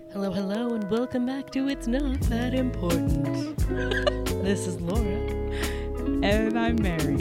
Hello, hello, and welcome back to It's Not That Important. This is Laura. And I'm Mary.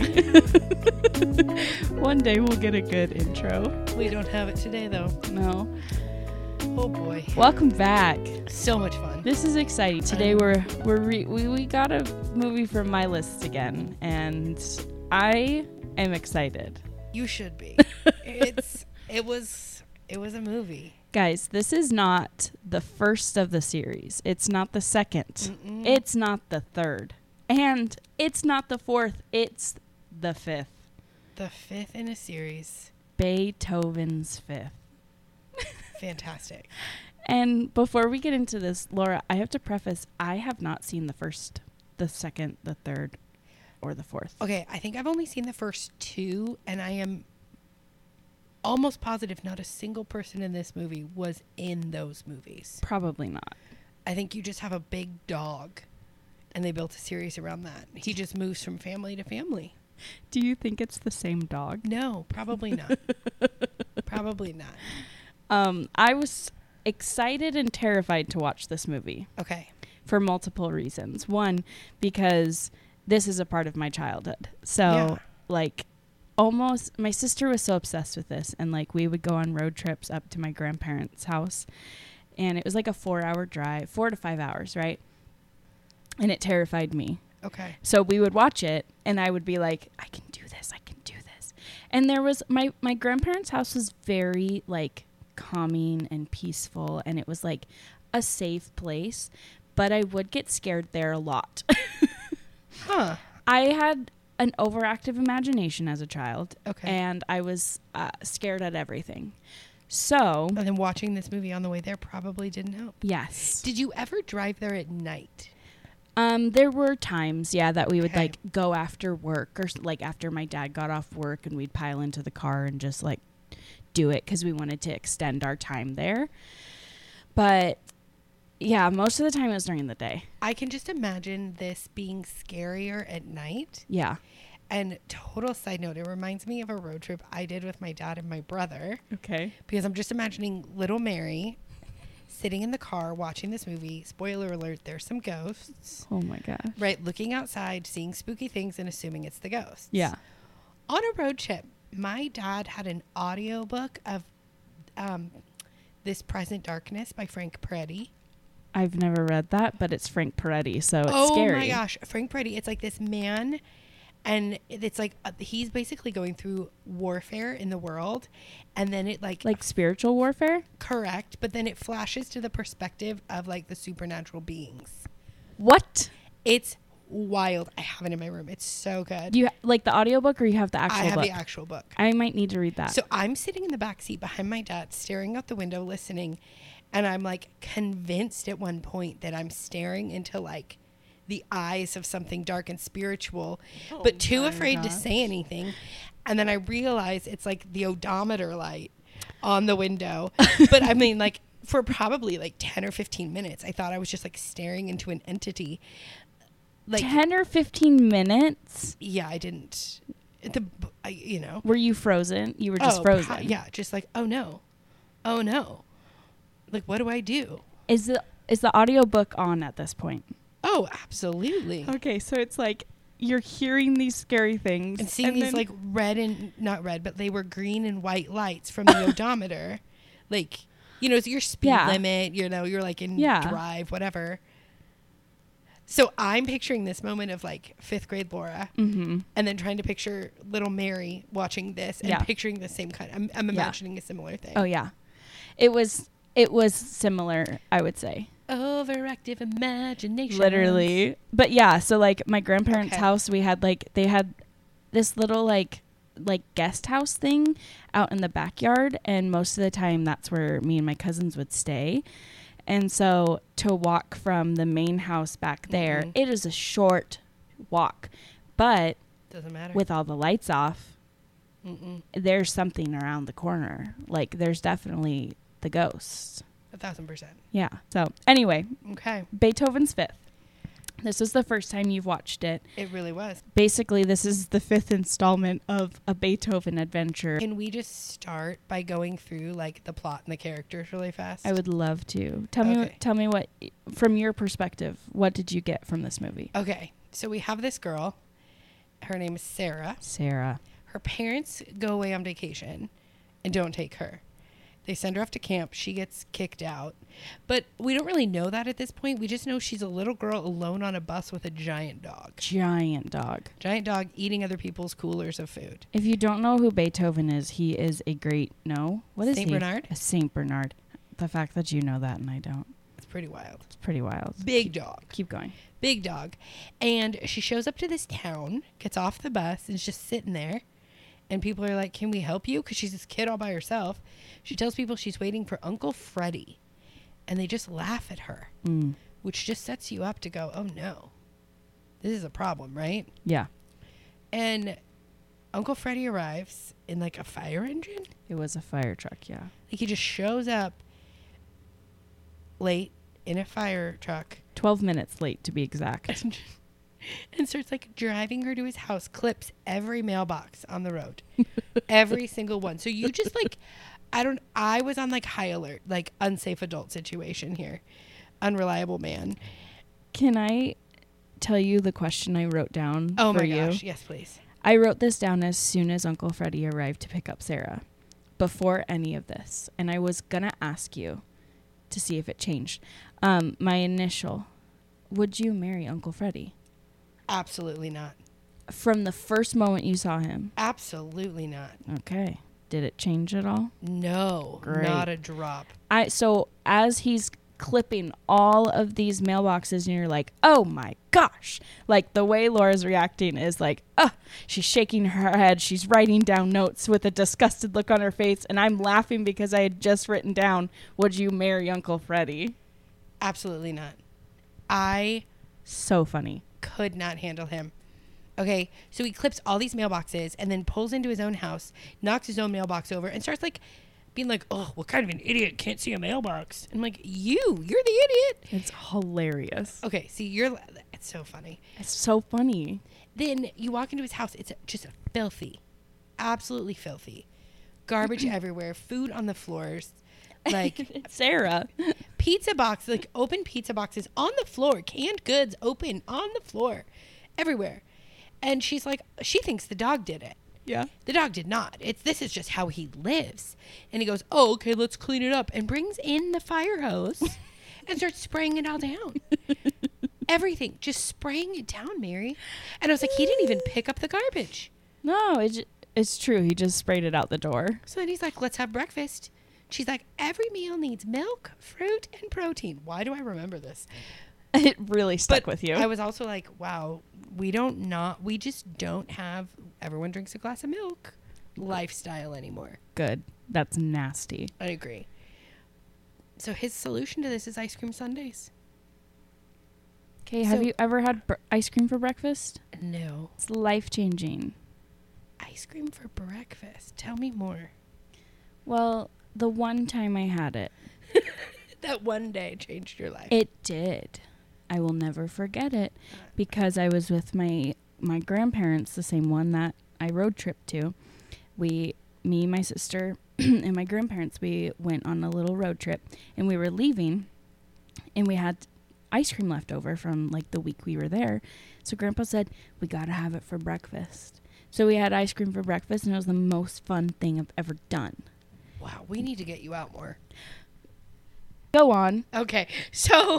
One day we'll get a good intro. We don't have it today, though. No. Oh, boy. Welcome back. So much fun. This is exciting. Today we got a movie from my list again, and I am excited. You should be. It was a movie. Guys, this is not the first of the series. It's not the second. Mm-mm. It's not the third. And it's not the fourth. It's the fifth. The fifth in a series. Beethoven's Fifth. Fantastic. And before we get into this, Laura, I have to preface, I have not seen the first, the second, the third, or the fourth. Okay, I think I've only seen the first two, and I am almost positive not a single person in this movie was in those movies. Probably not. I think you just have a big dog, and they built a series around that. He just moves from family to family. Do you think it's the same dog? No, probably not. Probably not. I was excited and terrified to watch this movie Okay. for multiple reasons. One, because this is a part of my childhood. So, Yeah. like, almost, my sister was so obsessed with this, and, like, we would go on road trips up to my grandparents' house, and it was like a 4-hour drive, 4 to 5 hours, right? And it terrified me. Okay. So we would watch it, and I would be like, I can do this, I can do this. And there was, my grandparents' house was very, like, calming and peaceful, and it was, like, a safe place, but I would get scared there a lot. Huh. I had an overactive imagination as a child, Okay. and I was scared at everything. So, And then watching this movie on the way there probably didn't help. yes. Did you ever drive there at night? There were times, yeah, that we would, Okay. like, go after work, or, like, after my dad got off work, and we'd pile into the car and just, like, do it because we wanted to extend our time there. But, yeah, most of the time it was during the day. I can just imagine this being scarier at night. Yeah. And total side note, it reminds me of a road trip I did with my dad and my brother, Okay. because I'm just imagining little Mary sitting in the car watching this movie. Spoiler alert, there's some ghosts. Oh, my gosh. Right, looking outside, seeing spooky things and assuming it's the ghosts. Yeah. On a road trip, my dad had an audiobook of This Present Darkness by Frank Peretti. I've never read that, but it's Frank Peretti, so it's scary. Oh my gosh, Frank Peretti, it's like this man, and it's like he's basically going through warfare in the world, and then it Like spiritual warfare? correct, but then it flashes to the perspective of like the supernatural beings. What? It's wild. I have it in my room. It's so good. Do you like the audiobook, or you have the actual I have book? the actual book. I might need to read that. So I'm sitting in the back seat behind my dad, staring out the window, listening, and I'm like convinced at one point that I'm staring into like the eyes of something dark and spiritual, but too my afraid to gosh. say anything. And then I realize it's like the odometer light on the window. But I mean, like for probably like 10 or 15 minutes, I thought I was just like staring into an entity. Like, 10 or 15 minutes? yeah, I didn't. You know. Were you frozen? You were just frozen. Yeah, just like, oh no. Like, what do I do? Is the audiobook on at this point? Oh, absolutely. Okay, so it's like you're hearing these scary things And seeing these like red and not red, but they were green and white lights from the odometer. Like, you know, it's your speed Yeah. limit, you know, you're like in Yeah. drive, whatever. So I'm picturing this moment of like 5th grade Laura, Mm-hmm. and then trying to picture little Mary watching this and Yeah. picturing the same kind. I'm imagining a similar thing. Oh yeah, it was similar, I would say. Overactive imagination. Literally. But yeah, so like my grandparents' Okay. house, they had this little like guest house thing out in the backyard, and most of the time that's where me and my cousins would stay. And so to walk from the main house back there, Mhm. it is a short walk. But Doesn't matter. with all the lights off, Mm-mm. there's something around the corner. Like there's definitely the ghost. 1,000%. Yeah. So anyway, Okay. Beethoven's Fifth. This is the first time you've watched it. It really was. Basically, this is the 5th installment of a Beethoven adventure. Can we just start by going through like the plot and the characters really fast? I would love to. Okay. Tell me what, from your perspective, what did you get from this movie? Okay, so we have this girl. Her name is Sarah. Sarah. Her parents go away on vacation and don't take her. They send her off to camp. She gets kicked out. But we don't really know that at this point. We just know she's a little girl alone on a bus with a giant dog. Giant dog. Giant dog eating other people's coolers of food. If you don't know who Beethoven is, he is a great, what is Saint he? Bernard? A Saint Bernard. The fact that you know that and I don't. It's pretty wild. It's pretty wild. Big dog. Keep going. Big dog. And she shows up to this town, gets off the bus, and is just sitting there. And people are like, can we help you? Because she's this kid all by herself. She tells people she's waiting for Uncle Freddie. And they just laugh at her, which just sets you up to go, oh, no. This is a problem, right? Yeah. And Uncle Freddie arrives in like a fire engine. It was a fire truck, yeah. Like he just shows up late in a fire truck. 12 minutes late, to be exact. And starts like driving her to his house, clips every mailbox on the road. Every single one. So you just like, I was on like high alert, like unsafe adult situation here. Unreliable man. Can I tell you the question I wrote down Oh for my you? gosh. Yes, please. I wrote this down as soon as Uncle Freddie arrived to pick up Sarah, before any of this. And I was going to ask you to see if it changed. My initial, would you marry Uncle Freddie? Absolutely not. From the first moment you saw him? Absolutely not. Okay. Did it change at all? No, Great. not a drop. So as he's clipping all of these mailboxes and you're like, oh my gosh, like the way Laura's reacting is like, she's shaking her head, she's writing down notes with a disgusted look on her face, and I'm laughing because I had just written down, would you marry Uncle Freddie? Absolutely not. So funny. Could not handle him. Okay, so he clips all these mailboxes and then pulls into his own house, knocks his own mailbox over, and starts like being like, oh, what kind of an idiot can't see a mailbox? I'm like, you're the idiot. It's hilarious. Okay, see, it's so funny. It's so funny. Then you walk into his house, it's just filthy. Absolutely filthy. Garbage everywhere, food on the floors. Like Sarah. Pizza boxes, like open pizza boxes on the floor, canned goods open on the floor, everywhere. And she's like, she thinks the dog did it. Yeah. The dog did not. This is just how he lives. And he goes, oh, okay, let's clean it up. And brings in the fire hose and starts spraying it all down. Everything. Just spraying it down, Mary. And I was like, he didn't even pick up the garbage. No, it's true. He just sprayed it out the door. So then he's like, let's have breakfast. She's like, every meal needs milk, fruit, and protein. Why do I remember this? It really stuck with you. I was also like, wow, we just don't have everyone drinks a glass of milk lifestyle anymore. Good. That's nasty. I agree. So his solution to this is ice cream sundaes. Okay, have you ever had ice cream for breakfast? No. It's life-changing. Ice cream for breakfast. Tell me more. Well, the one time I had it. That one day changed your life. It did. I will never forget it because I was with my grandparents, the same one that I road tripped to. Me, my sister, and my grandparents, we went on a little road trip, and we were leaving, and we had ice cream left over from like the week we were there. So Grandpa said, we got to have it for breakfast. So we had ice cream for breakfast, and it was the most fun thing I've ever done. Wow, we need to get you out more. Go on. Okay, so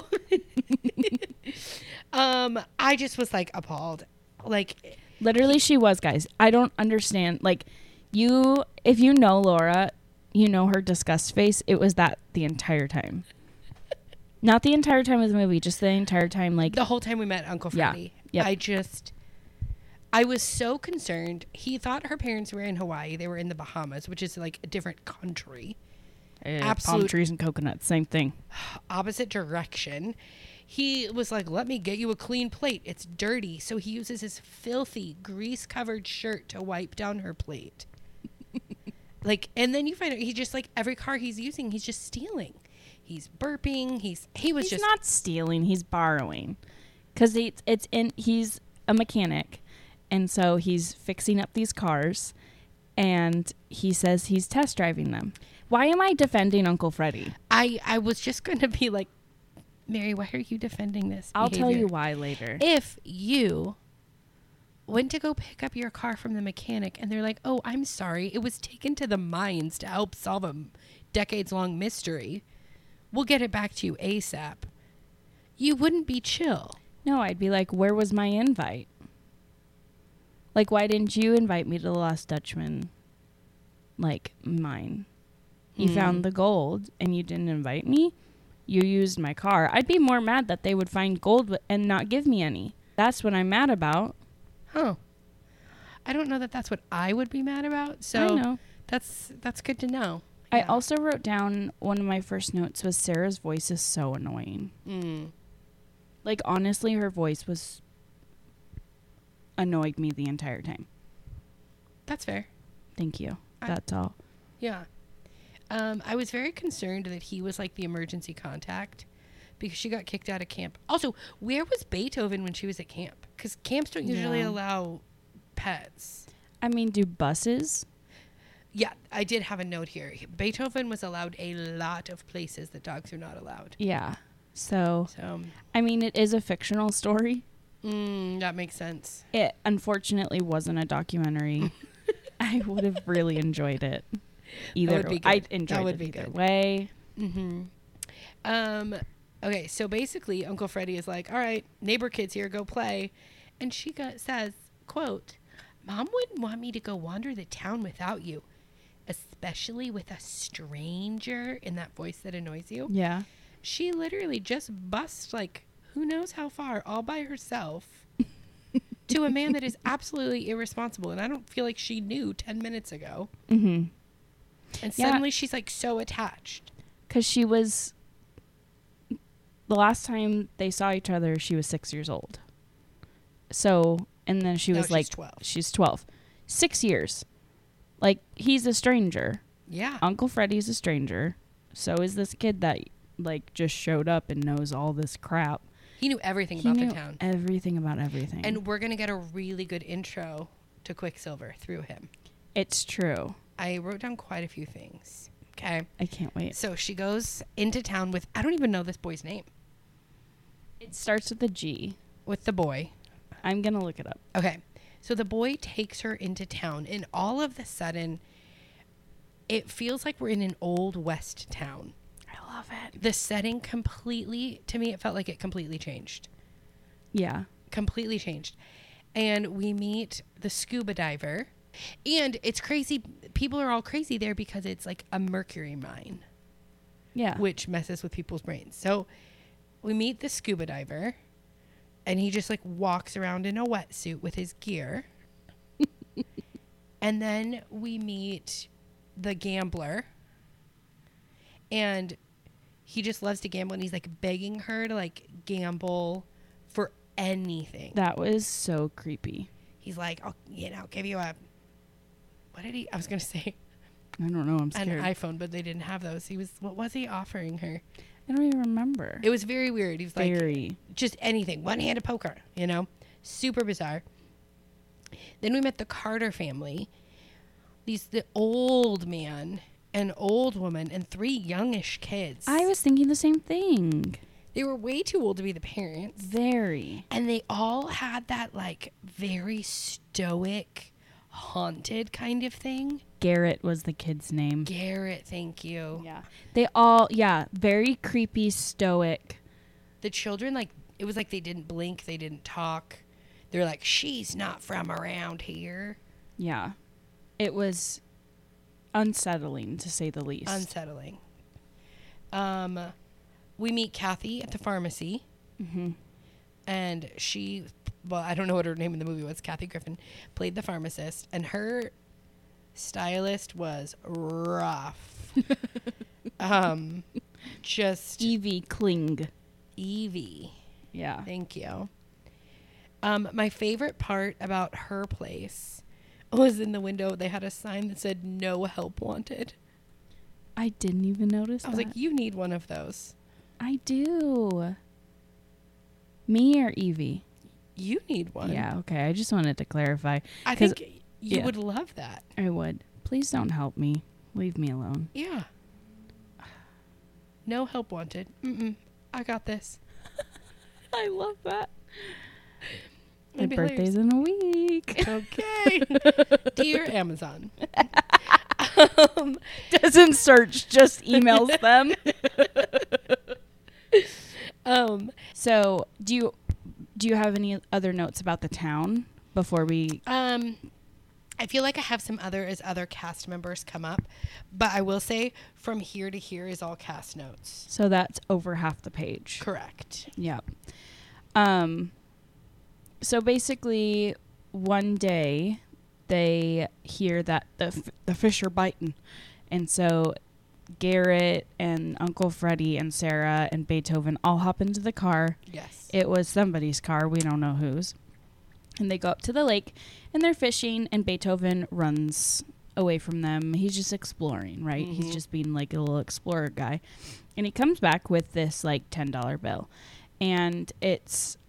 I just was like appalled. Like literally she was, guys. I don't understand. Like if you know Laura, you know her disgust face. It was that the entire time. Not the entire time of the movie, just the entire time. Like the whole time we met Uncle Freddie. Yeah. Yep. I was so concerned. He thought her parents were in Hawaii. They were in the Bahamas, which is like a different country. Palm trees and coconuts, same thing. Opposite direction. He was like, let me get you a clean plate. It's dirty. So he uses his filthy, grease-covered shirt to wipe down her plate. And then you find out he just like every car he's using, he's just stealing. He's burping. He's not stealing. He's borrowing. Because he's a mechanic, and so he's fixing up these cars, and he says he's test driving them. Why am I defending Uncle Freddie? I was just going to be like, Mary, why are you defending this I'll tell behavior? you why later. If you went to go pick up your car from the mechanic and they're like, oh, I'm sorry, it was taken to the mines to help solve a decades-long mystery. We'll get it back to you ASAP. You wouldn't be chill. No, I'd be like, where was my invite? Like, why didn't you invite me to the Lost Dutchman, like, mine? You found the gold and you didn't invite me? You used my car. I'd be more mad that they would find gold and not give me any. That's what I'm mad about. Huh. I don't know that that's what I would be mad about. So I know. That's good to know. I Yeah. also wrote down one of my first notes was Sarah's voice is so annoying. Like, honestly, her voice was annoyed me the entire time. That's fair. Thank you. I- That's all. Yeah. I was very concerned that he was like the emergency contact because she got kicked out of camp. Also, where was Beethoven when she was at camp? Because camps don't usually Yeah. allow pets. I mean, do buses? Yeah, I did have a note here. Beethoven was allowed a lot of places that dogs are not allowed. Yeah. So, So, I mean, it is a fictional story. that makes sense. It unfortunately wasn't a documentary. I would have really enjoyed it. Either would be I good. enjoyed That would it be either good. way. Okay, so basically, Uncle Freddie is like, all right, neighbor kids here, go play. And she says, quote, Mom wouldn't want me to go wander the town without you, especially with a stranger, in that voice that annoys you. Yeah. She literally just busts, like, who knows how far, all by herself, to a man that is absolutely irresponsible. And I don't feel like she knew 10 minutes ago. Mm-hmm. And Yeah. suddenly she's, like, so attached. Because she was, the last time they saw each other, she was 6 years old. So, and then she No, was she's like, 12. She's 12. 6 years. Like, he's a stranger. Yeah. Uncle Freddie's a stranger. So is this kid that, like, just showed up and knows all this crap. He knew everything He about knew the town. everything about everything. And we're going to get a really good intro to Quicksilver through him. it's true. I wrote down quite a few things. Okay. I can't wait. So she goes into town with, I don't even know this boy's name, It starts with a G. with the boy. I'm going to look it up. Okay. So the boy takes her into town, and all of a sudden, it feels like we're in an old West town. I love it. The setting completely, to me, it felt like it completely changed. Yeah. Completely changed. And we meet the scuba diver. And it's crazy. People are all crazy there because it's like a mercury mine, Yeah. which messes with people's brains. So we meet the scuba diver, and he just like walks around in a wetsuit with his gear. And then we meet the gambler, and he just loves to gamble, and he's like begging her to like gamble for anything. That was so creepy. He's like, I'll, give you a, what did he, I was going to say I don't know. I'm an scared. iPhone, but they didn't have those. What was he offering her? I don't even remember. It was very weird. He was like, Very. just anything, one-handed poker, super bizarre. Then we met the Carter family. The old man, an old woman, and 3 youngish kids. I was thinking the same thing. They were way too old to be the parents. Very. And they all had that like very stoic, haunted kind of thing. Garrett was the kid's name. Garrett, thank you. Yeah. They all, very creepy, stoic. The children, like, it was like they didn't blink, they didn't talk. They're like, she's not from around here. Yeah. It was unsettling, to say the least. Unsettling. We meet Kathy at the pharmacy. Mm-hmm. And she, well, I don't know what her name in the movie was. Kathy Griffin played the pharmacist. And her stylist was rough. Just Evie Kling. Evie. Yeah. Thank you. My favorite part about her place was in the window. They had a sign that said "No help wanted." I didn't even notice I was that. like, "You need one of those." I do. Me or Evie? You need one. Yeah, okay. I just wanted to clarify. I 'Cause- think you would love that. I would. Please don't help me. Leave me alone. Yeah. No help wanted. I got this. I love that. My That'd be birthday's in a week. Okay. Dear Amazon. Doesn't search, just emails them. So do you have any other notes about the town before we? I feel like I have some other cast members come up, but I will say from here to here is all cast notes. So that's over half the page. Correct. Yep. So basically, one day they hear that the fish are biting, and so Garrett and Uncle Freddie and Sarah and Beethoven all hop into the car. Yes. It was somebody's car. We don't know whose. And they go up to the lake, and they're fishing, and Beethoven runs away from them. He's just exploring, right? Mm-hmm. He's just being like a little explorer guy. And he comes back with this like $10 bill. And it's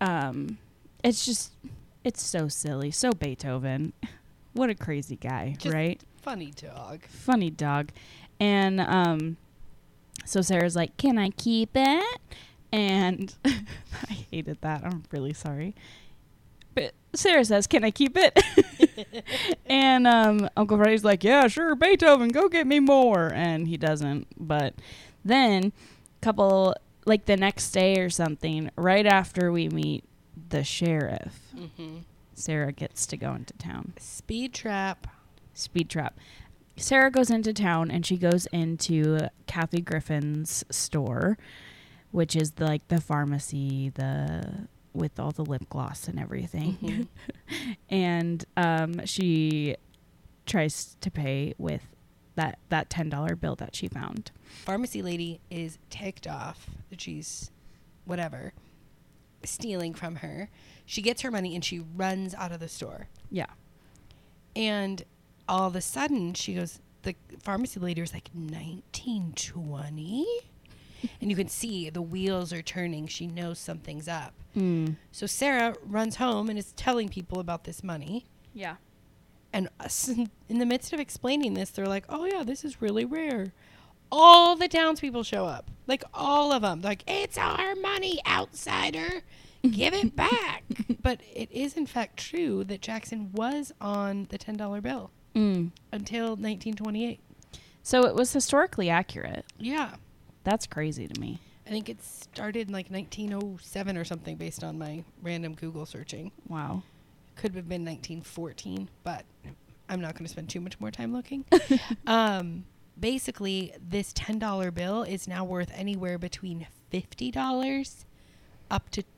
so silly. So Beethoven. What a crazy guy, Just right? Funny dog. Funny dog. And so Sarah's like, "Can I keep it?" And I hated that. I'm really sorry. But Sarah says, "Can I keep it?" And Uncle Freddie's like, "Yeah, sure, Beethoven, go get me more." And he doesn't. But then like the next day or something, right after we meet the sheriff, Sarah gets to go into town. Speed trap. Sarah goes into town, and she goes into Kathy Griffin's store, which is the pharmacy, with all the lip gloss and everything. And she tries to pay with that $10 bill that she found. Pharmacy lady is ticked off that she's stealing from her. She gets her money and she runs out of the store. Yeah. And all of a sudden the pharmacy lady was like, 1920? And you can see the wheels are turning. She knows something's up. So Sarah runs home and is telling people about this money. Yeah. And us, in the midst of explaining this, they're like, "Oh yeah, this is really rare." All the townspeople show up. Like all of them. They're like, "It's our money, outsider. Give it back." But it is in fact true that Jackson was on the $10 bill until 1928. So it was historically accurate. Yeah. That's crazy to me. I think it started in like 1907 or something based on my random Google searching. Wow. Could have been 1914, but I'm not going to spend too much more time looking. Basically, this $10 bill is now worth anywhere between $50 up to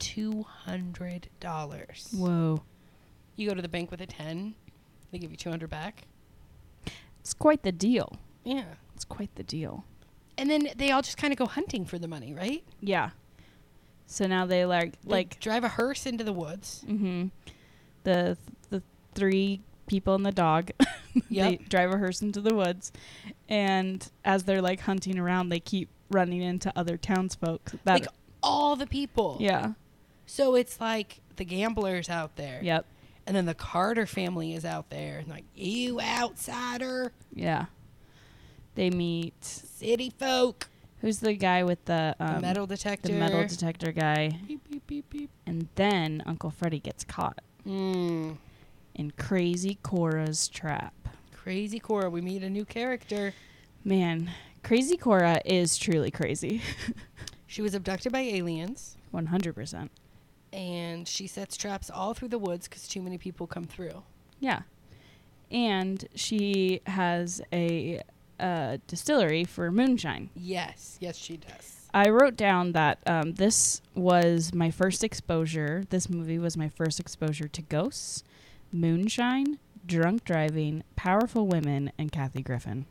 $200. Whoa. You go to the bank with a 10, they give you 200 back. It's quite the deal. Yeah. It's quite the deal. And then they all just kind of go hunting for the money, right? Yeah. So now they They drive a hearse into the woods. The three people and the dog. They drive a hearse into the woods, and as they're like hunting around, they keep running into other townsfolk. Like all the people. Yeah. So it's like the gamblers out there. Yep. And then the Carter family is out there. And like, "You outsider." Yeah. They meet City folk. who's the guy with the Metal detector. the metal detector guy. Beep, beep, beep, beep. And then Uncle Freddie gets caught in Crazy Cora's trap. Crazy Cora. We meet a new character. Man, Crazy Cora is truly crazy. She was abducted by aliens. 100%. And she sets traps all through the woods because too many people come through. Yeah. And she has a distillery for moonshine. Yes. Yes, she does. I wrote down that this was my first exposure. This movie was my first exposure to ghosts, moonshine, drunk driving, powerful women, and Kathy Griffin.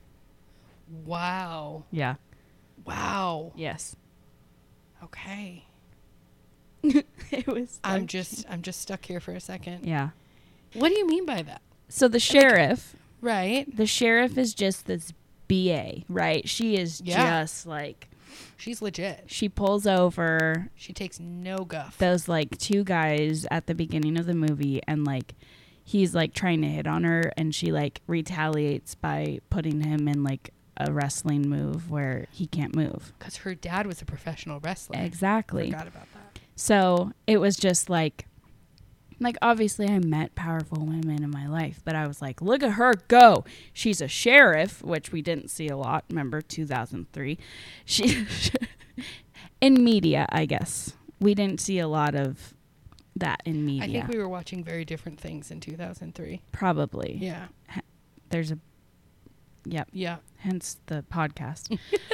Wow. Yeah. Wow. Yes. Okay. It was. I'm just stuck here for a second. Yeah. What do you mean by that? So the sheriff. Right. The sheriff is just this BA, right? She is just like She's legit. She pulls over She takes no guff. those like two guys at the beginning of the movie, and like he's like trying to hit on her, and she like retaliates by putting him in like a wrestling move where he can't move. Because her dad was a professional wrestler. Exactly. Forgot about that. So it was just like obviously I met powerful women in my life, but I was like, look at her go. She's a sheriff, which we didn't see a lot. Remember 2003? She in media, I guess. We didn't see a lot of that in media. I think we were watching very different things in 2003. Probably. Yeah. There's a yep. Yeah. Hence the podcast.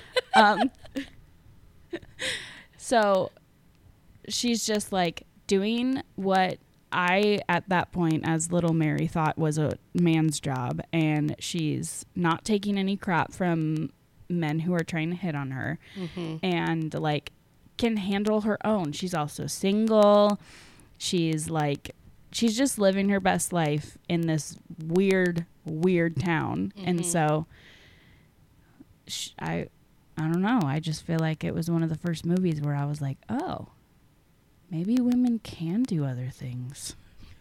So she's just like doing what I, at that point, as little Mary, thought was a man's job. And she's not taking any crap from men who are trying to hit on her. Mm-hmm. And, like, can handle her own. She's also single. She's, like, she's just living her best life in this weird town. Mm-hmm. And so I don't know. I just feel like it was one of the first movies where I was like, oh, maybe women can do other things.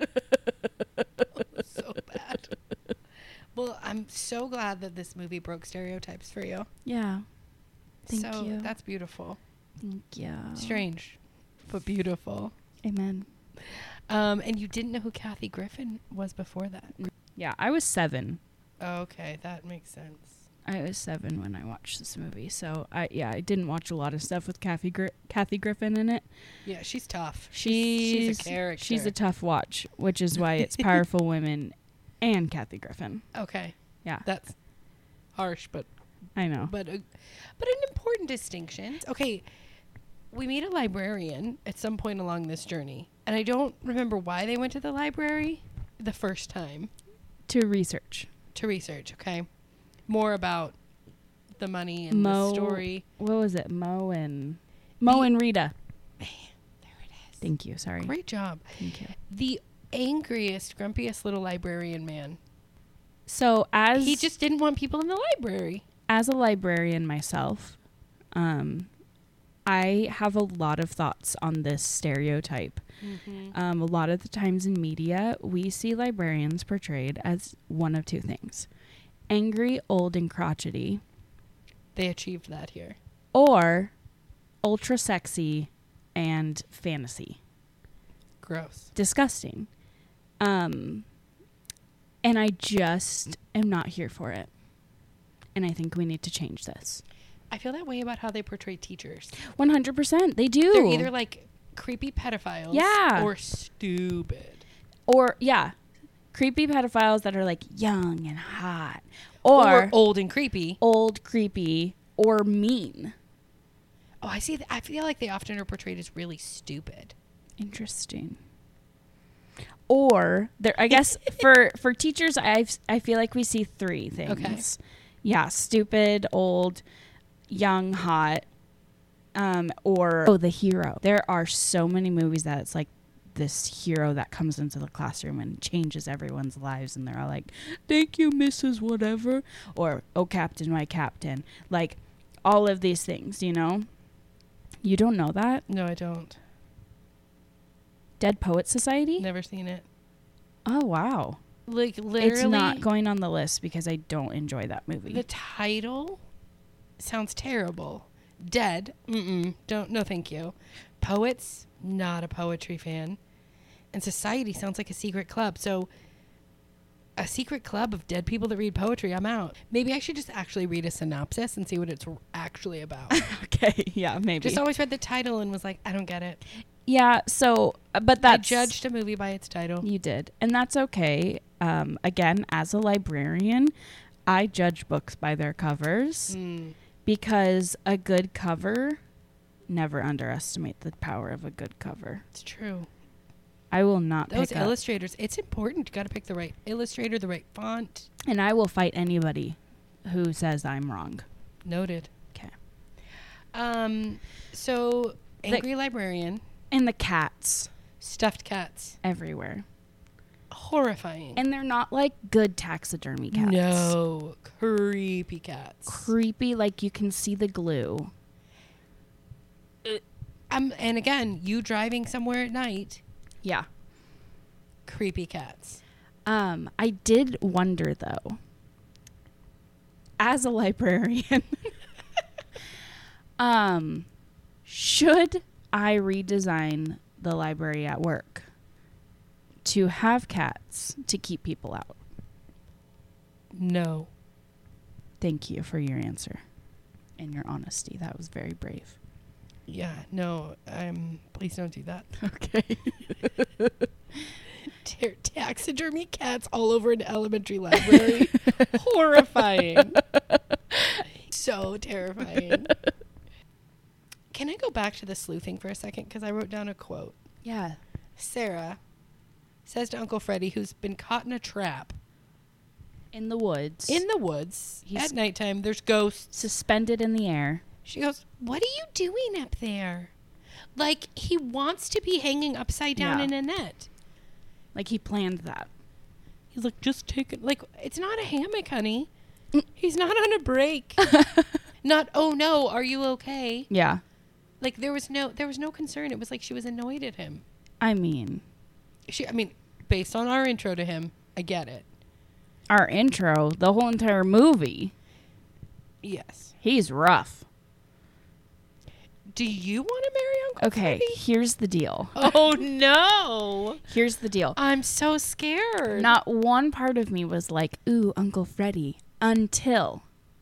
So bad. Well, I'm so glad that this movie broke stereotypes for you. Yeah. Thank so you. That's beautiful. Thank you. Strange, but beautiful. Amen. And you didn't know who Kathy Griffin was before that? Yeah, I was 7. Okay, that makes sense. I was 7 when I watched this movie. So, I didn't watch a lot of stuff with Kathy Griffin in it. Yeah, she's tough. She's a character. She's a tough watch, which is why it's Powerful Women and Kathy Griffin. Okay. Yeah. That's harsh, but I know. but an important distinction. Okay, we meet a librarian at some point along this journey, and I don't remember why they went to the library the first time. To research. Okay. More about the money and the story. What was it? Mo and Rita. Man, there it is. Thank you. Sorry. Great job. Thank you. The angriest, grumpiest little librarian man. So He just didn't want people in the library. As a librarian myself, I have a lot of thoughts on this stereotype. Mm-hmm. A lot of the times in media, we see librarians portrayed as one of two things: angry, old, and crotchety, They achieved that here. or ultra sexy and fantasy. Gross. Disgusting. And I just am not here for it. And I think we need to change this. I feel that way about how they portray teachers. 100%. They do. They're either like creepy pedophiles, Yeah. or stupid. Or, yeah, creepy pedophiles that are like young and hot. Or old and creepy. old, creepy, or mean. Oh, I see. I feel like they often are portrayed as really stupid. Interesting. Or there, I guess for teachers, I feel like we see 3 things. Okay. Yeah, stupid, old, young, hot, or the hero. There are so many movies that it's like this hero that comes into the classroom and changes everyone's lives, and they're all like, "Thank you, Mrs. Whatever," or "Oh, Captain, my Captain." Like all of these things, you know. You don't know that? No, I don't. Dead Poets Society? Never seen it. Oh, wow. Like literally, It's not going on the list because I don't enjoy that movie. the title sounds terrible. Dead. Don't. No, thank you. Poets. Not a poetry fan. And Society sounds like a secret club. So, a secret club of dead people that read poetry. I'm out. Maybe I should just actually read a synopsis and see what it's actually about. Okay, yeah, maybe. Just always read the title and was like, I don't get it. Yeah, so, but I that's... judged a movie by its title. You did. And that's okay. Again, as a librarian, I judge books by their covers because a good cover, never underestimate the power of a good cover. It's true. I will not Those pick up, illustrators, it's important. You got to pick the right illustrator, the right font. and I will fight anybody who says I'm wrong. Noted. Okay. So, angry librarian, And the cats stuffed cats. everywhere. Horrifying. And they're not like good taxidermy cats. No, creepy cats. Creepy, like you can see the glue. And again, you driving somewhere at night, Yeah. creepy cats. I did wonder though, as a librarian, should I redesign the library at work to have cats to keep people out? No. Thank you for your answer and your honesty. That was very brave. Yeah, no. Please don't do that. Okay. Taxidermy cats all over an elementary library. Horrifying. So terrifying. Can I go back to the sleuthing for a second? Because I wrote down a quote. Yeah. Sarah says to Uncle Freddie, who's been caught in a trap In the woods. in the woods He's- at nighttime. There's ghosts. Suspended in the air. She goes, "What are you doing up there?" Like, he wants to be hanging upside down Yeah. in a net. Like he planned that. He's like, just take it. Like, it's not a hammock, honey. He's not on a break. Not, oh no, are you okay? Yeah. Like, there was no concern. It was like she was annoyed at him. I mean, Based on our intro to him, I get it. our intro, the whole entire movie, Yes. he's rough. Do you want to marry Uncle Okay, Freddie? here's the deal. Oh no. Here's the deal. I'm so scared. Not one part of me was like, ooh, Uncle Freddie, until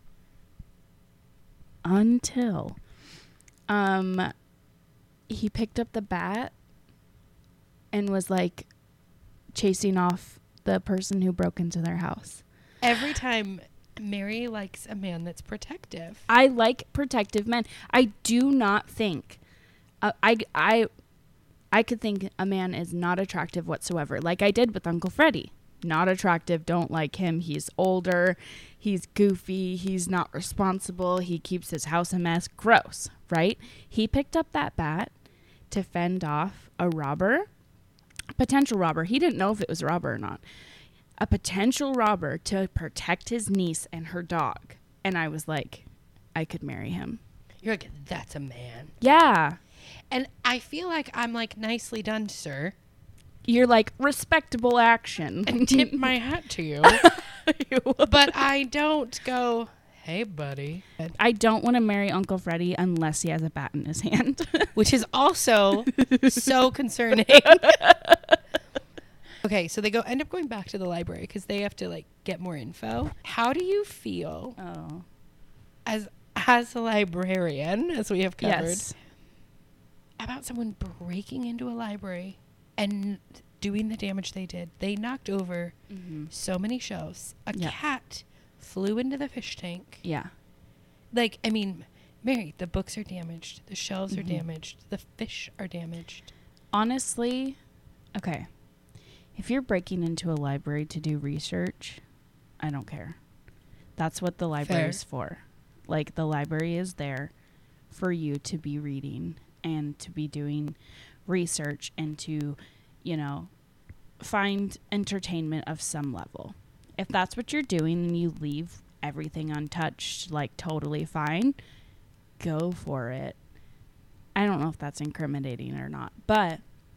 he picked up the bat and was like chasing off the person who broke into their house. Every time Mary likes a man that's protective. I like protective men. I do not think I could think a man is not attractive whatsoever, like I did with Uncle Freddie. Not attractive, don't like him. He's older, he's goofy, he's not responsible, he keeps his house a mess. Gross, right? He picked up that bat to fend off a robber, a potential robber. He didn't know if it was a robber or not. A potential robber to protect his niece and her dog. And I was like, I could marry him. You're like, that's a man. Yeah. And I feel like I'm like, nicely done, sir. You're like, respectable action. And tip my hat to you. But I don't go, hey, buddy. I don't want to marry Uncle Freddie unless he has a bat in his hand. Which is also so concerning. Okay, so they end up going back to the library because they have to like get more info. How do you feel Oh. as a librarian, as we have covered, Yes. about someone breaking into a library and doing the damage they did? They knocked over so many shelves. A Yeah. cat flew into the fish tank. Yeah. Like, I mean, Mary, the books are damaged. The shelves are damaged. The fish are damaged. Honestly, okay. If you're breaking into a library to do research, I don't care. That's what the library is for. Like, the library is there for you to be reading and to be doing research and to, you know, find entertainment of some level. If that's what you're doing and you leave everything untouched, like totally fine, go for it. I don't know if that's incriminating or not, but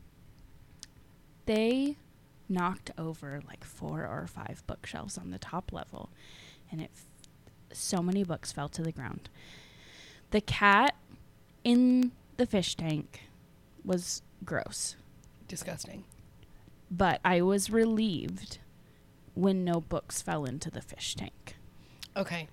they knocked over like 4 or 5 bookshelves on the top level, and so many books fell to the ground. The cat in the fish tank was gross, Disgusting. but I was relieved when no books fell into the fish tank. Okay.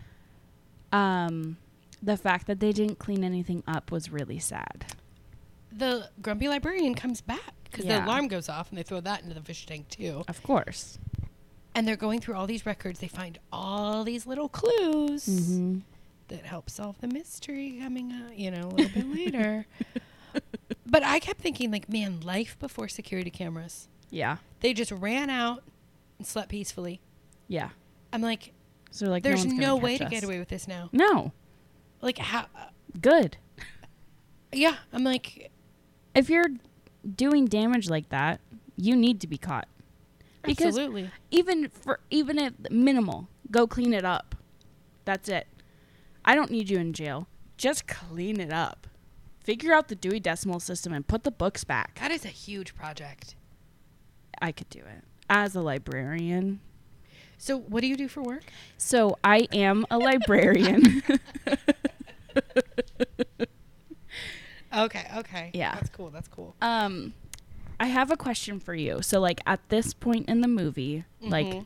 The fact that they didn't clean anything up was really sad. The grumpy librarian comes back because Yeah. the alarm goes off and they throw that into the fish tank too. Of course. And they're going through all these records. They find all these little clues that help solve the mystery coming up, a little bit later. But I kept thinking, like, man, life before security cameras. Yeah. They just ran out and slept peacefully. Yeah. I'm like, So like, there's one's gonna no way catch to get us. away with this now. No. Like, how? Good. Yeah, I'm like, If you're doing damage like that, you need to be caught. Because absolutely. even if minimal, go clean it up. That's it. I don't need you in jail. Just clean it up. figure out the Dewey Decimal System and put the books back. That is a huge project. I could do it as a librarian. So what do you do for work? So I am a librarian. Okay. Yeah. That's cool. I have a question for you. So, like, at this point in the movie, like,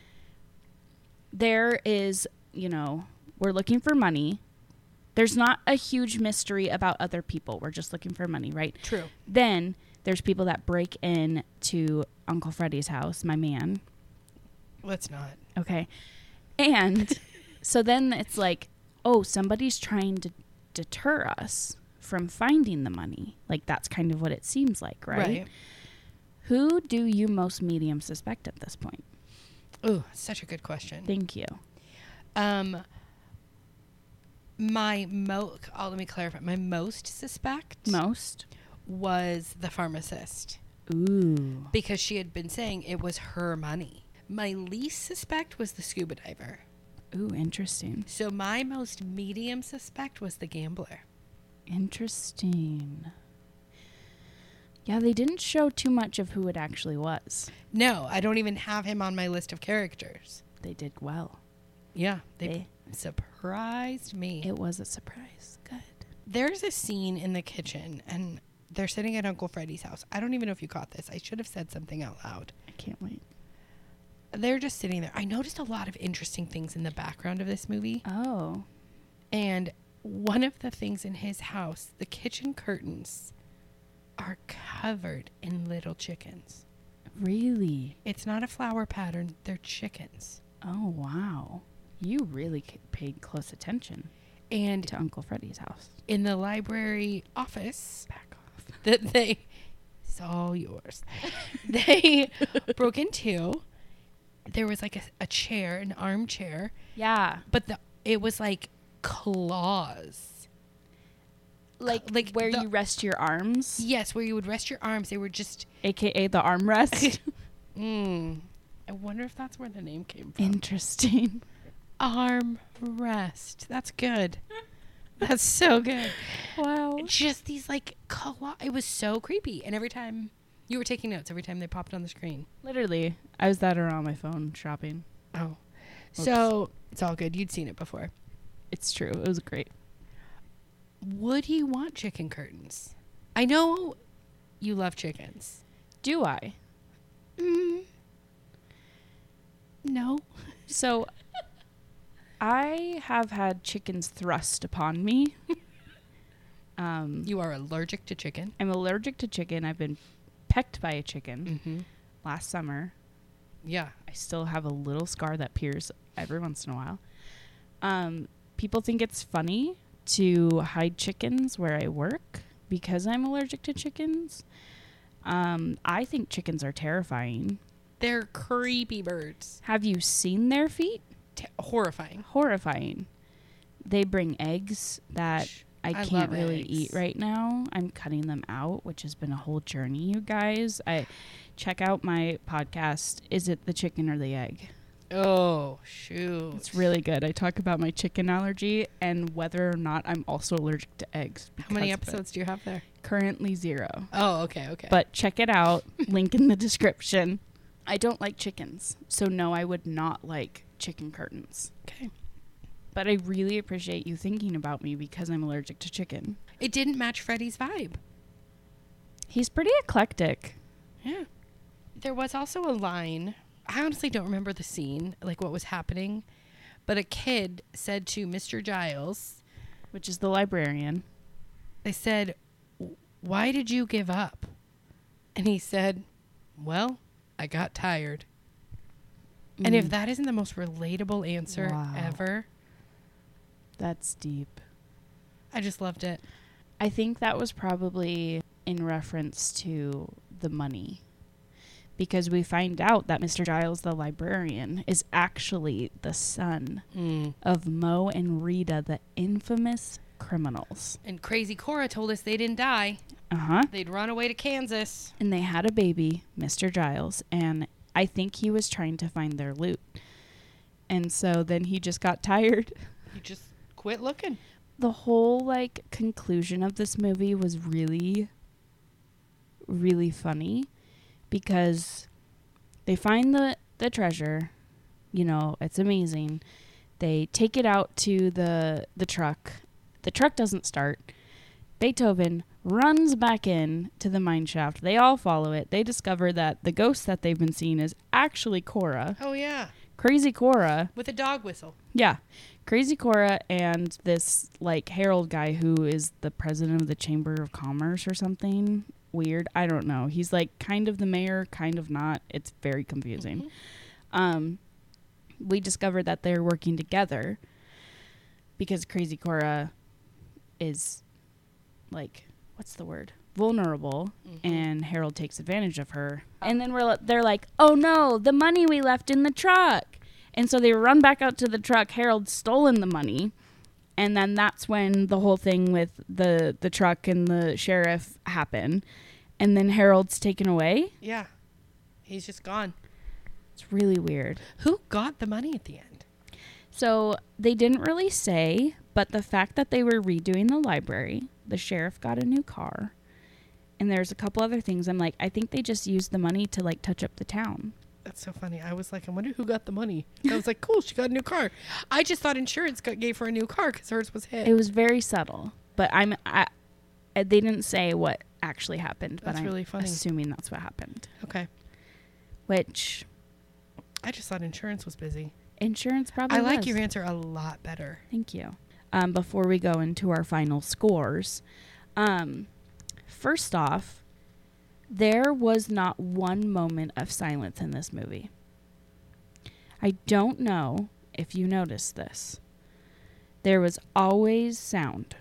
there is, you know, we're looking for money. There's not a huge mystery about other people. We're just looking for money, right? True. Then there's people that break in to Uncle Freddy's house, my man. Let's not. Okay. And so then it's like, oh, somebody's trying to deter us from finding the money. Like, that's kind of what it seems like, right? Who do you most medium suspect at this point? Ooh, such a good question. Thank you. Let me clarify. My most suspect was the pharmacist. Ooh. Because she had been saying it was her money. My least suspect was the scuba diver. Ooh, interesting. So my most medium suspect was the gambler. Interesting. Yeah, they didn't show too much of who it actually was. No, I don't even have him on my list of characters. They did well. Yeah, they surprised me. It was a surprise. Good. There's a scene in the kitchen, and they're sitting at Uncle Freddy's house. I don't even know if you caught this. I should have said something out loud. I can't wait. They're just sitting there. I noticed a lot of interesting things in the background of this movie. Oh. And one of the things in his house, the kitchen curtains are covered in little chickens. Really? It's not a flower pattern. They're chickens. Oh, wow. You really paid close attention And to Uncle Freddy's house. in the library office Back off. that it's all yours. They broke into. There was like a chair, an armchair, Yeah. but it was like claws. Like where you rest your arms? Yes, where you would rest your arms. They were just. AKA the armrest. I wonder if that's where the name came from. Interesting. Arm rest. That's good. That's so good. Wow. Just these like it was so creepy. And every time you were taking notes, every time they popped on the screen. Literally. I was that around my phone shopping. Oh. So it's all good. You'd seen it before. It's true. It was great. Would you want chicken curtains? I know you love chickens. Do I? No. So I have had chickens thrust upon me. You are allergic to chicken. I'm allergic to chicken. I've been pecked by a chicken last summer. Yeah. I still have a little scar that peers every once in a while. People think it's funny to hide chickens where I work because I'm allergic to chickens. I think chickens are terrifying. They're creepy birds. Have you seen their feet? Horrifying. Horrifying. They bring eggs that I can't love really eggs. eat right now. I'm cutting them out, which has been a whole journey, you guys. I check out my podcast, Is It the Chicken or the Egg? Oh, shoot. It's really good. I talk about my chicken allergy and whether or not I'm also allergic to eggs. How many because of it. episodes do you have there? Currently 0. Oh, okay. But check it out. Link in the description. I don't like chickens, so no, I would not like chicken curtains. Okay. But I really appreciate you thinking about me because I'm allergic to chicken. It didn't match Freddy's vibe. He's pretty eclectic. Yeah. There was also a line. I honestly don't remember the scene, like what was happening, but a kid said to Mr. Giles, Which is the librarian. they said, "Why did you give up?" And he said, "Well, I got tired." And if that isn't the most relatable answer Wow. ever, That's deep. I just loved it. I think that was probably in reference to the money. Because we find out that Mr. Giles, the librarian, is actually the son of Mo and Rita, the infamous criminals. And Crazy Cora told us they didn't die. Uh-huh. They'd run away to Kansas. And they had a baby, Mr. Giles, and I think he was trying to find their loot. And so then he just got tired. You just quit looking. the whole like conclusion of this movie was really, really funny because they find the treasure, you know, it's amazing. They take it out to the truck. The truck doesn't start. Beethoven runs back in to the mine shaft. They all follow it. They discover that the ghost that they've been seeing is actually Cora. Oh, yeah. Crazy Cora. With a dog whistle. Yeah. Crazy Cora and this, like, Harold guy who is the president of the Chamber of Commerce or something. Weird. I don't know. He's, like, kind of the mayor, kind of not. It's very confusing. Mm-hmm. We discovered that they're working together because Crazy Cora is, like, what's the word? Vulnerable, and Harold takes advantage of her. And then they're like, oh no, the money we left in the truck. And so they run back out to the truck. Harold's stolen the money. And then that's when the whole thing with the truck and the sheriff happen. And then Harold's taken away. Yeah. He's just gone. It's really weird. Who got the money at the end? So they didn't really say, but the fact that they were redoing the library, the sheriff got a new car, and there's a couple other things. I'm like, I think they just used the money to, like, touch up the town. That's so funny. I was like, I wonder who got the money. I was like, cool, she got a new car. I just thought insurance gave her a new car because hers was hit. It was very subtle, but they didn't say what actually happened. That's but really I'm funny. assuming that's what happened. Okay. Which I just thought insurance was busy. insurance probably I like was. your answer a lot better. Thank you. Before we go into our final scores, first off, there was not one moment of silence in this movie. I don't know if you noticed this. There was always sound.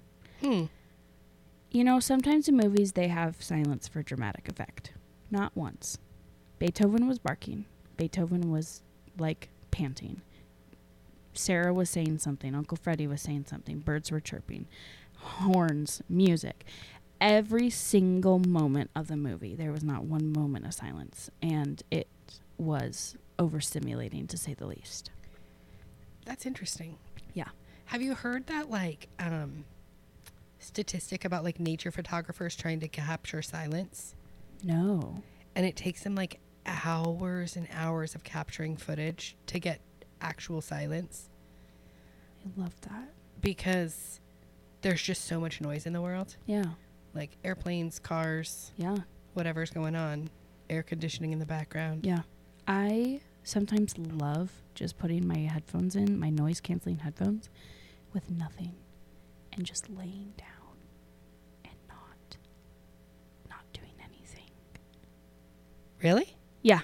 You know, sometimes in movies they have silence for dramatic effect. Not once. Beethoven was barking. Beethoven was, like, panting. Sarah was saying something. Uncle Freddie was saying something. Birds were chirping. Horns, music. Every single moment of the movie, there was not one moment of silence. And it was overstimulating, to say the least. That's interesting. Yeah. Have you heard that, like, statistic about, like, nature photographers trying to capture silence? No. And it takes them, like, hours and hours of capturing footage to get actual silence. I love that. Because there's just so much noise in the world. Yeah. Like airplanes, cars, Yeah. whatever's going on, air conditioning in the background. Yeah. I sometimes love just putting my headphones in, my noise canceling headphones, with nothing and just laying down and not doing anything. Really? Yeah.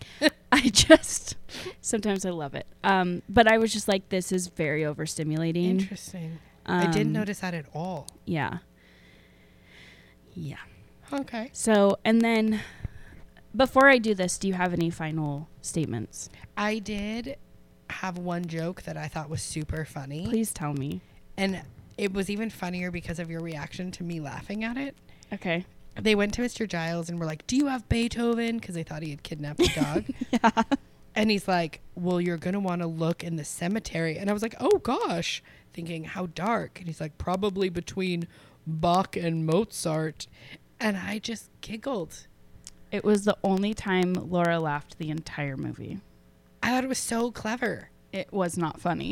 Sometimes I love it. But I was just like, this is very overstimulating. Interesting. I didn't notice that at all. Yeah. Yeah. Okay. So, and then before I do this, do you have any final statements? I did have one joke that I thought was super funny. Please tell me. And it was even funnier because of your reaction to me laughing at it. Okay. They went to Mr. Giles and were like, do you have Beethoven? Because they thought he had kidnapped the dog. Yeah. And he's like, well, you're going to want to look in the cemetery. And I was like, oh, gosh, thinking how dark. And he's like, probably between Bach and Mozart. And I just giggled. It was the only time Laura laughed the entire movie. I thought it was so clever. It was not funny.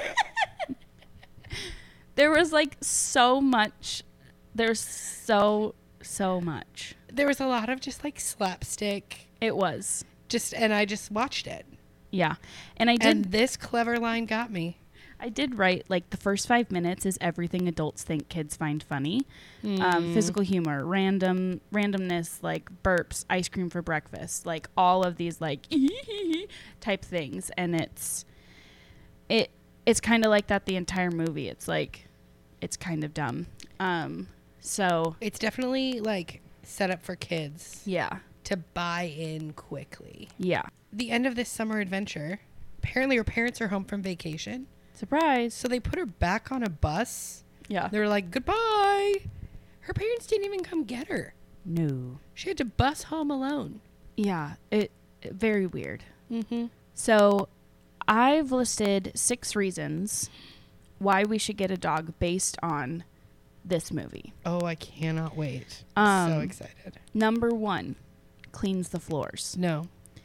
There was like so much. There's so much. There was a lot of just like slapstick. It was. And I just watched it. Yeah. And And this clever line got me. I did write, like, the first 5 minutes is everything adults think kids find funny. Physical humor, randomness, like burps, ice cream for breakfast, like all of these, like, type things. And it's kind of like that the entire movie. It's like, it's kind of dumb. So It's definitely like set up for kids yeah. to buy in quickly. Yeah. The end of this summer adventure, apparently her parents are home from vacation. Surprise. So they put her back on a bus. Yeah. They were like, goodbye. Her parents didn't even come get her. No. She had to bus home alone. Yeah. It very weird. Mm-hmm. So I've listed 6 reasons why we should get a dog based on this movie. Oh, I cannot wait. So excited. Number 1, cleans the floors. No.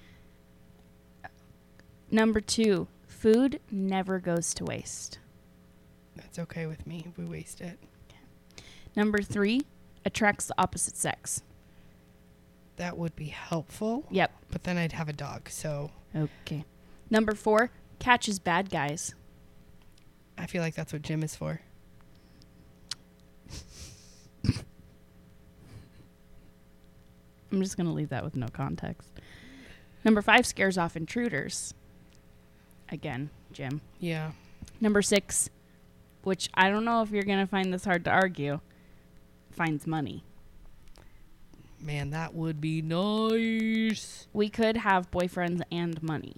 Number 2, food never goes to waste. That's okay with me if we waste it. Number 3, attracts the opposite sex. That would be helpful. Yep. But then I'd have a dog, so Okay. Number 4, catches bad guys. I feel like that's what Jim is for. I'm just going to leave that with no context. Number 5, scares off intruders. Again, Jim. Yeah. Number 6, which I don't know if you're going to find this hard to argue, finds money. Man, that would be nice. We could have boyfriends and money.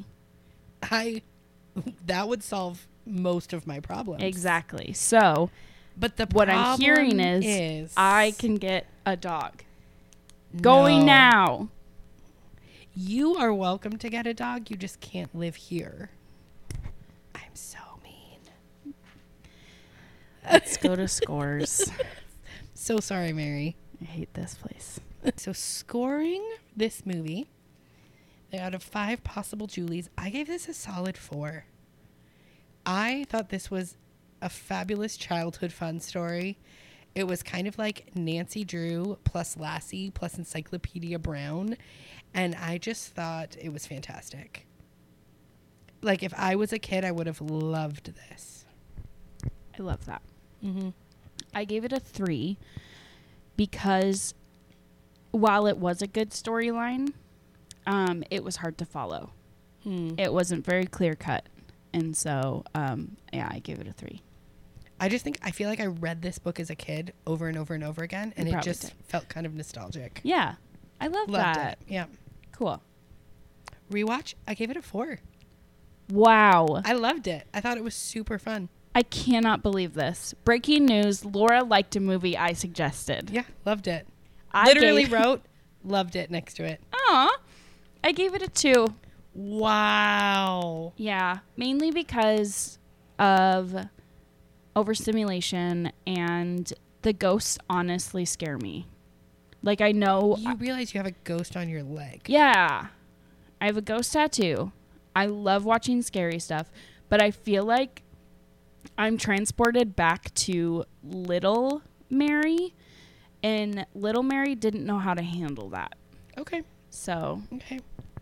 That would solve most of my problems. Exactly. So, But the what I'm problem hearing is I can get a dog. Going No. now. You are welcome to get a dog. You just can't live here. I'm so mean. Let's go to scores. So sorry, Mary. I hate this place. So scoring this movie, out of 5 possible Julies, I gave this a solid 4. I thought this was a fabulous childhood fun story. It was kind of like Nancy Drew plus Lassie plus Encyclopedia Brown. And I just thought it was fantastic. Like, if I was a kid, I would have loved this. I love that. Mm-hmm. I gave it a 3 because while it was a good storyline, it was hard to follow. It wasn't very clear cut. And so, yeah, I gave it a 3. I feel like I read this book as a kid over and over and over again. And You it probably just did. felt kind of nostalgic. Yeah. I love Loved that. it. Yeah. Cool. Rewatch, I gave it a 4. Wow. I loved it. I thought it was super fun. I cannot believe this. Breaking news. Laura liked a movie I suggested. Yeah, loved it. I Literally gave- wrote, loved it next to it. Aw. I gave it a 2. Wow. Yeah. Mainly because of overstimulation and the ghosts honestly scare me. Like, I know. You realize you have a ghost on your leg. Yeah. I have a ghost tattoo. I love watching scary stuff, but I feel like I'm transported back to Little Mary, and Little Mary didn't know how to handle that. Okay. So. Okay.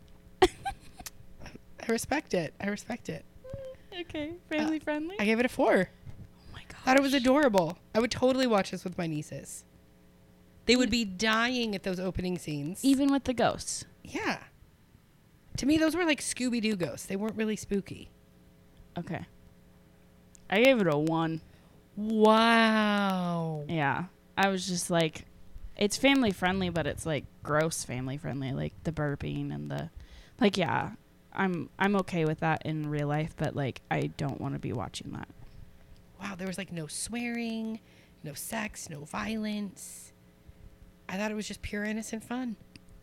I respect it. I respect it. Okay. Family friendly? I gave it a 4. Oh my god. Thought it was adorable. I would totally watch this with my nieces. They would be dying at those opening scenes. Even with the ghosts. Yeah. To me, those were like Scooby-Doo ghosts. They weren't really spooky. Okay. I gave it a 1. Wow. Yeah. I was just like, it's family friendly, but it's like gross family friendly, like the burping and the, like, yeah, I'm okay with that in real life, but like, I don't want to be watching that. Wow, there was like no swearing, no sex, no violence. I thought it was just pure innocent fun.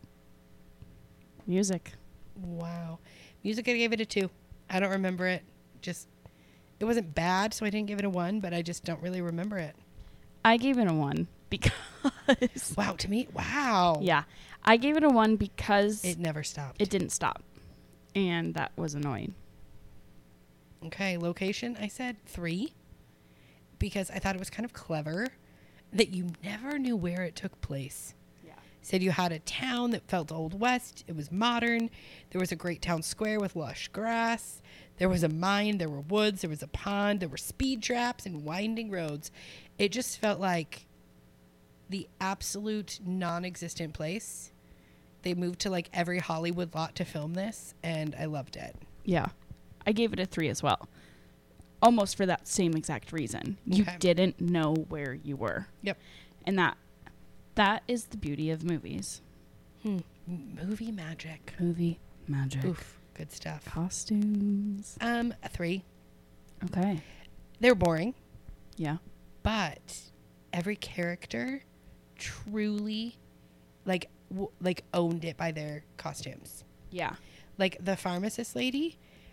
Music. Wow. Music, I gave it a 2. I don't remember it. It wasn't bad, so I didn't give it a 1, but I just don't really remember it. I gave it a 1 because. Wow, to me, wow. Yeah. I gave it a 1 because It never stopped. it didn't stop. And that was annoying. Okay, location, I said 3 because I thought it was kind of clever that you never knew where it took place. Yeah. Said you had a town that felt Old West. It was modern. There was a great town square with lush grass. There was a mine. There were woods. There was a pond. There were speed traps and winding roads. It just felt like the absolute non-existent place. They moved to like every Hollywood lot to film this, and I loved it. Yeah. I gave it a 3 as well. Almost for that same exact reason. You Okay. didn't know where you were. Yep. And that is the beauty of movies. Movie magic. Movie magic. Oof, good stuff. Costumes. A 3. Okay. They're boring, Yeah. but every character truly like owned it by their costumes. Yeah. Like the pharmacist lady,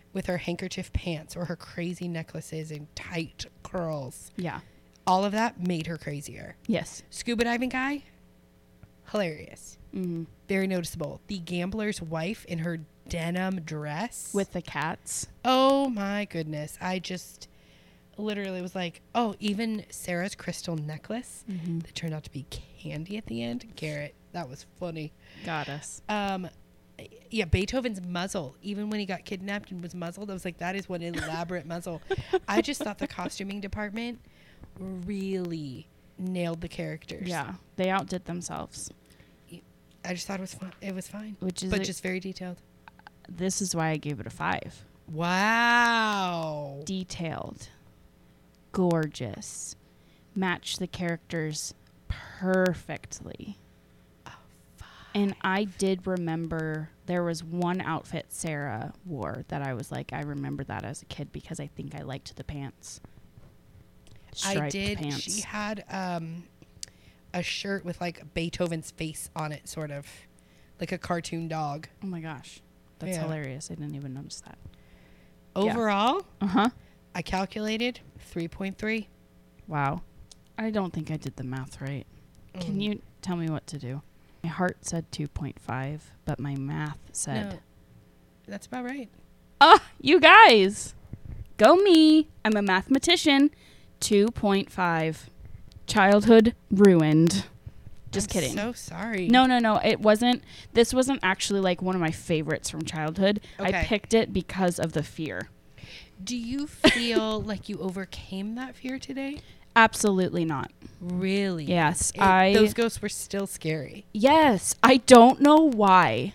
with her handkerchief pants or her crazy necklaces and tight curls. Yeah. All of that made her crazier. Yes. Scuba diving guy, hilarious. Mm-hmm. Very noticeable. The gambler's wife in her denim dress. With the cats. Oh my goodness. I just literally was like, oh, even Sarah's crystal necklace that turned out to be candy at the end. Garrett, that was funny. Got us. Yeah, Beethoven's muzzle, even when he got kidnapped and was muzzled, I was like, that is one elaborate muzzle. I just thought the costuming department really nailed the characters. Yeah. They outdid themselves. I just thought it was fun. It was fine. Which is but just very detailed. This is why I gave it a 5. Wow. Detailed. Gorgeous. Match the characters perfectly. And I did remember there was one outfit Sarah wore that I was like, I remember that as a kid because I think I liked the pants. Striped I did. pants. She had a shirt with like Beethoven's face on it, sort of like a cartoon dog. Oh my gosh. That's hilarious. I didn't even notice that. Overall, Uh-huh. I calculated 3.3. Wow. I don't think I did the math right. Can you tell me what to do? My heart said 2.5, but my math said... No, that's about right. You guys! Go me! I'm a mathematician. 2.5. Childhood ruined. Just kidding. So sorry. No. It wasn't. This wasn't actually like one of my favorites from childhood. Okay. I picked it because of the fear. Do you feel like you overcame that fear today? Absolutely not. Really? Yes. Those ghosts were still scary. Yes. I don't know why.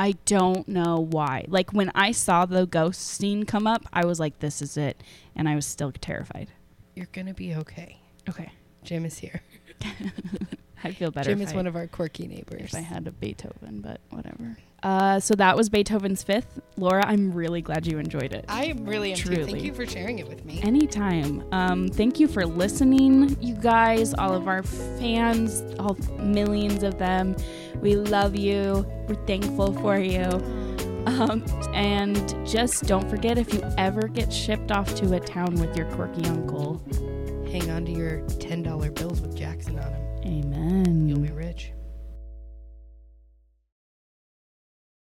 Like when I saw the ghost scene come up, I was like, this is it. And I was still terrified. You're going to be okay. Okay. Jim is here. I'd feel better. Jim is one of our quirky neighbors. If I had a Beethoven, but whatever. So that was Beethoven's Fifth. Laura, I'm really glad you enjoyed it. I really am too. Truly. Thank you for sharing it with me. Anytime. Thank you for listening, you guys, all of our fans, all millions of them. We love you. We're thankful for you. And just don't forget, if you ever get shipped off to a town with your quirky uncle, hang on to your $10 bills with Jackson on them. amen. You'll be rich.